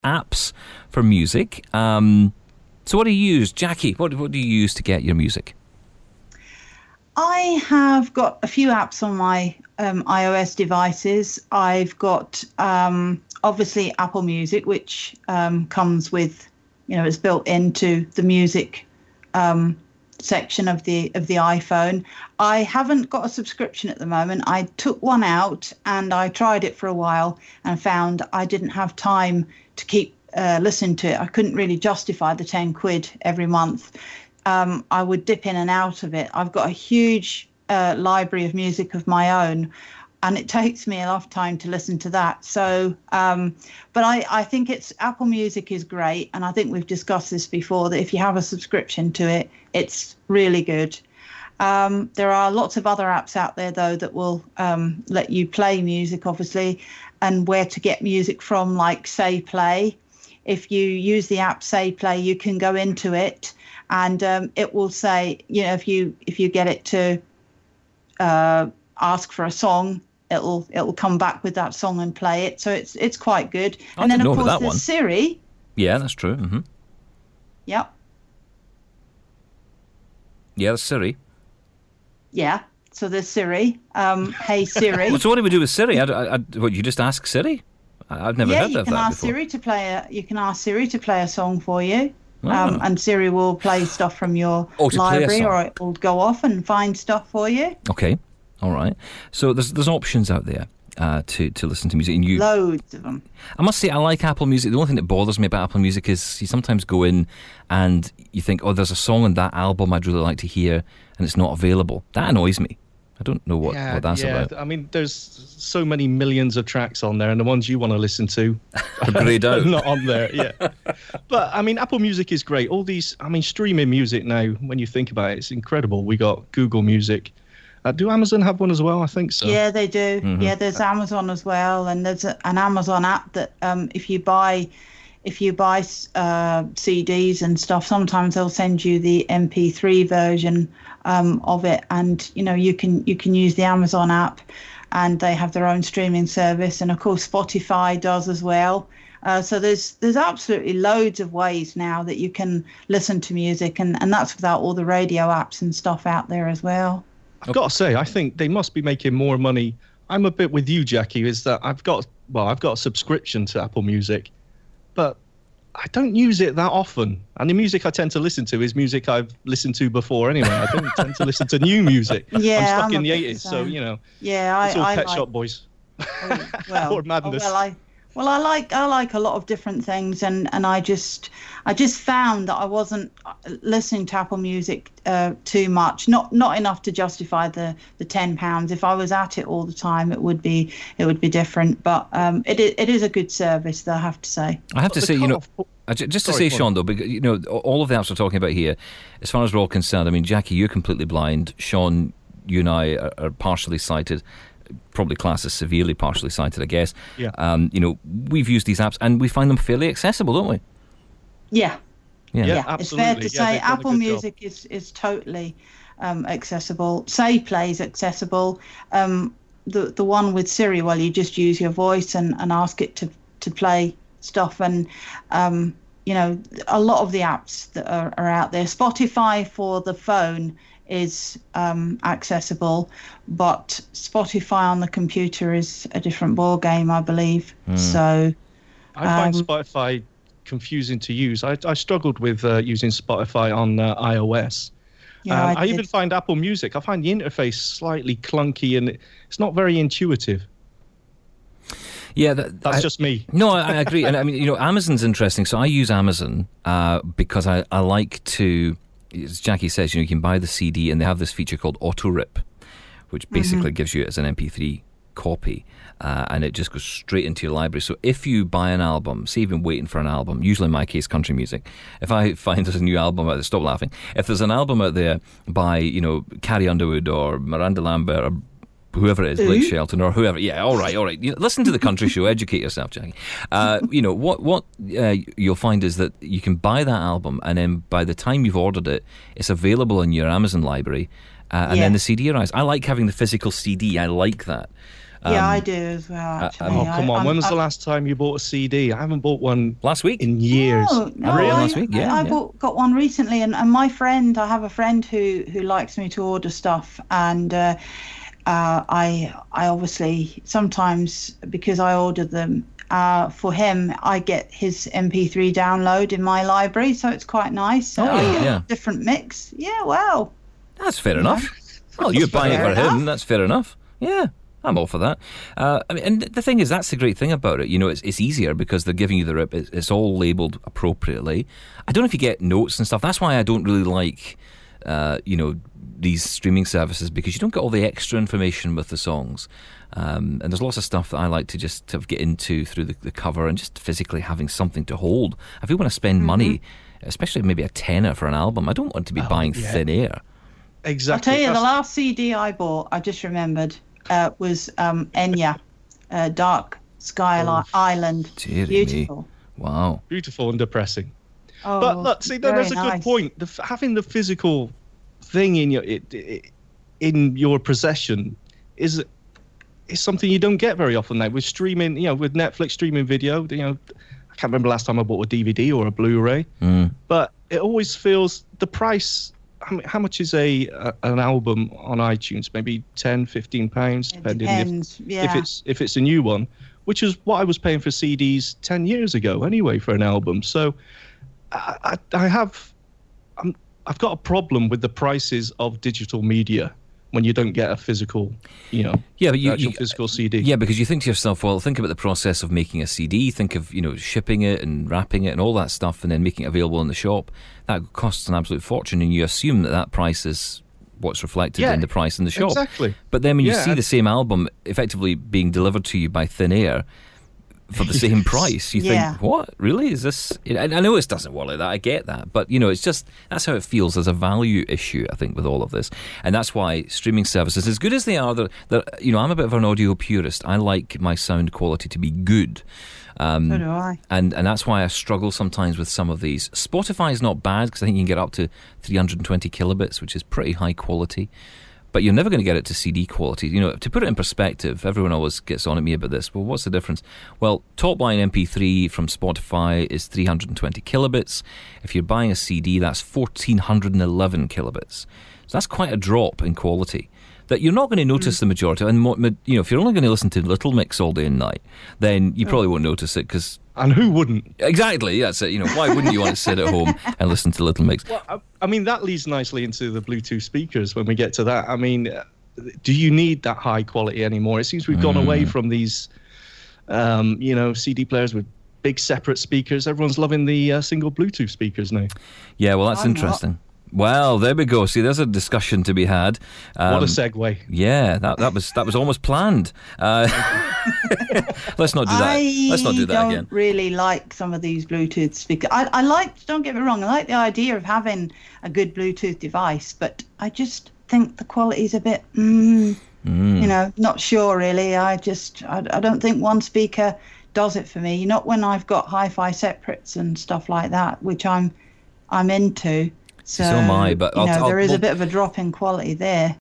apps for music. So what do you use, Jackie? What do you use to get your music? I have got a few apps on my iOS devices. I've got obviously Apple Music, which comes with, it's built into the music section of the iPhone. I haven't got a subscription at the moment. I took one out and I tried it for a while and found I didn't have time to keep listening to it. I couldn't really justify the 10 quid every month. I would dip in and out of it. I've got a huge library of music of my own, and it takes me a lot of time to listen to that. So, but I think Apple Music is great, and I think we've discussed this before, that if you have a subscription to it, it's really good. There are lots of other apps out there, though, that will let you play music, obviously, and where to get music from, like Say Play. If you use the app Say Play, you can go into it, and it will say, if you get it to ask for a song, it'll come back with that song and play it. So it's quite good. And then of course there's Siri. Yeah, that's true. Mm-hmm. Yep. Yeah, that's Siri. Yeah. So there's Siri. Hey Siri. So what do we do with Siri? What, you just ask Siri? I've never heard of that before. You can ask Siri to play a song for you. And Siri will play stuff from your library, or it will go off and find stuff for you. Okay, all right. So there's options out there to listen to music. And loads of them. I must say, I like Apple Music. The only thing that bothers me about Apple Music is you sometimes go in and you think, oh, there's a song on that album I'd really like to hear, and it's not available. That annoys me. I don't know what that's about. I mean, there's so many millions of tracks on there, and the ones you want to listen to are greyed out. Not on there, yeah. But, I mean, Apple Music is great. All these, streaming music now, when you think about it, it's incredible. We got Google Music. Do Amazon have one as well? I think so. Yeah, they do. Mm-hmm. Yeah, there's Amazon as well, and there's an Amazon app that if you buy CDs and stuff, sometimes they'll send you the MP3 version of it, and you can use the Amazon app, and they have their own streaming service, and of course Spotify does as well. So there's absolutely loads of ways now that you can listen to music, and that's without all the radio apps and stuff out there as well. I've got to say, I think they must be making more money. I'm a bit with you, Jackie, is that I've got a subscription to Apple Music, but I don't use it that often. And the music I tend to listen to is music I've listened to before anyway. I don't tend to listen to new music. Yeah, I'm stuck in the 80s, so, Yeah, it's all Pet Shop Boys. Or Madness. I like a lot of different things, and I just found that I wasn't listening to Apple Music too much, not enough to justify the £10. If I was at it all the time, it would be different. But it is a good service, though, I have to say. I have to say, just to say, Sean, though, because all of the apps we're talking about here, as far as we're all concerned, I mean, Jackie, you're completely blind. Sean, you and I are partially sighted. Probably classed as severely partially sighted, I guess. Yeah. We've used these apps and we find them fairly accessible, don't we? Yeah. Absolutely. It's fair to say Apple Music is totally accessible. Say Play is accessible. The one with Siri, well, you just use your voice and ask it to play stuff, and a lot of the apps that are out there. Spotify for the phone is accessible, but Spotify on the computer is a different ball game, I believe. So I find Spotify confusing to use. I struggled with using Spotify on iOS. Yeah, I even find Apple Music, I find the interface slightly clunky and it's not very intuitive. Yeah, that's just me. No, I agree. And I mean, Amazon's interesting. So I use Amazon because I like to, as Jackie says, you can buy the CD and they have this feature called Auto Rip, which basically gives you it as an MP3 copy, and it just goes straight into your library. So if you buy an album, say you've been waiting for an album, usually in my case country music, if I find there's a new album out there, stop laughing, if there's an album out there by Carrie Underwood or Miranda Lambert or whoever it is, Blake Shelton or whoever, all right. Listen to the country show, educate yourself, Jackie. What you'll find is that you can buy that album, and then by the time you've ordered it, it's available in your Amazon library, and then the CD arrives. I like having the physical CD. I like that. Yeah, I do as well, actually. Oh, come on. When was the I- last time you bought a CD? I haven't bought one Last week. in years. No, Really? I, Last week? Yeah, I yeah. got one recently, and my friend, I have a friend who likes me to order stuff, and I obviously sometimes, because I order them for him, I get his MP3 download in my library, so it's quite nice. Oh, I get yeah. a different mix. Yeah, well, That's fair enough. Well, you're buying it for fair him. enough. That's fair enough. Yeah, I'm all for that. I mean, and the thing is, that's the great thing about it. You know, it's easier because they're giving you the rip. It's all labelled appropriately. I don't know if you get notes and stuff. That's why I don't really like, these streaming services, because you don't get all the extra information with the songs. And there's lots of stuff that I like to just to get into through the cover and just physically having something to hold. If you want to spend money, especially maybe a tenner for an album, I don't want to be buying thin air. Exactly. I'll tell you, the That's- last CD I bought, I just remembered, was Enya, Dark Sky Island. Dearie me. Beautiful. Wow. Beautiful and depressing. Oh, But look, see, very there's a nice. good point. Having the physical thing in your possession is something you don't get very often now. With streaming, with Netflix streaming video, I can't remember last time I bought a DVD or a Blu-ray, but it always feels the price. How much is an album on iTunes? Maybe £10-15, depending Depends, yeah. if it's a new one, which is what I was paying for CDs 10 years ago anyway for an album. So I've got a problem with the prices of digital media when you don't get a physical, Yeah, but actual physical CD. Yeah, because you think to yourself, well, think about the process of making a CD. Think of shipping it and wrapping it and all that stuff, and then making it available in the shop. That costs an absolute fortune, and you assume that price is what's reflected in the price in the shop. Exactly. But then when you see the same album effectively being delivered to you by Thin Air for the same price, you Yeah. think, what? Really? Is this... I know it doesn't work like that, I get that, but it's just, that's how it feels. There's a value issue, I think, with all of this, and that's why streaming services, as good as they are, I'm a bit of an audio purist. I like my sound quality to be good. So do I. And that's why I struggle sometimes with some of these. Spotify is not bad, because I think you can get up to 320 kilobits, which is pretty high quality. But you're never going to get it to CD quality. To put it in perspective, everyone always gets on at me about this. Well, what's the difference? Well, top line MP3 from Spotify is 320 kilobits. If you're buying a CD, that's 1411 kilobits. So that's quite a drop in quality that you're not going to notice the majority. And if you're only going to listen to Little Mix all day and night, then you probably won't notice it, because... And who wouldn't? Exactly, that's it. Why wouldn't you want to sit at home and listen to Little Mix? Well, I mean, that leads nicely into the Bluetooth speakers when we get to that. I mean, do you need that high quality anymore? It seems we've gone away from these, CD players with big separate speakers. Everyone's loving the single Bluetooth speakers now. Yeah, well, that's I'm interesting. Well, there we go. See, there's a discussion to be had. What a segue. Yeah, that was almost planned. Let's not do that. Let's not do that I again. don't really like some of these Bluetooth speakers. I like, don't get me wrong, I like the idea of having a good Bluetooth device, but I just think the quality's a bit, not sure really. I don't think one speaker does it for me. Not when I've got hi-fi separates and stuff like that, which I'm into. So am I, but there is a bit of a drop in quality there.